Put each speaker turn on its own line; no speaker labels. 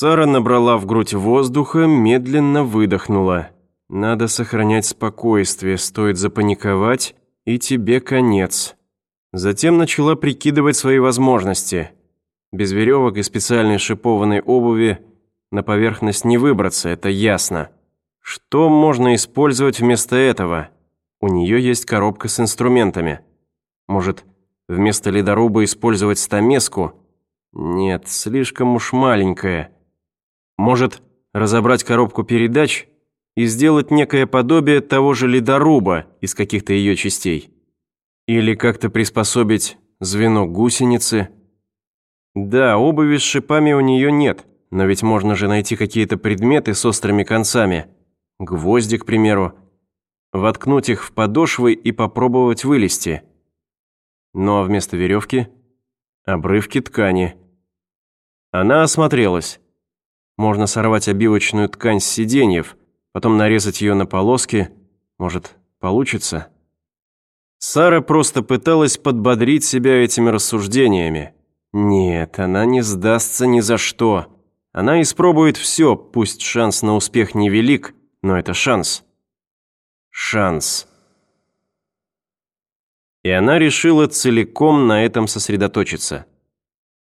Сара набрала в грудь воздуха, медленно выдохнула. Надо сохранять спокойствие, стоит запаниковать, и тебе конец. Затем начала прикидывать свои возможности. Без веревок и специальной шипованной обуви на поверхность не выбраться, это ясно. Что можно использовать вместо этого? У нее есть коробка с инструментами. Может, вместо ледоруба использовать стамеску? Нет, слишком уж маленькая. Может, разобрать коробку передач и сделать некое подобие того же ледоруба из каких-то ее частей? Или как-то приспособить звено гусеницы? Да, обуви с шипами у нее нет, но ведь можно же найти какие-то предметы с острыми концами. Гвозди, к примеру. Воткнуть их в подошвы и попробовать вылезти. Ну а вместо веревки – обрывки ткани. Она осмотрелась. Можно сорвать обивочную ткань с сиденьев, потом нарезать ее на полоски. Может, получится? Сара просто пыталась подбодрить себя этими рассуждениями. Нет, она не сдастся ни за что. Она испробует все, пусть шанс на успех невелик, но это шанс. Шанс. И она решила целиком на этом сосредоточиться.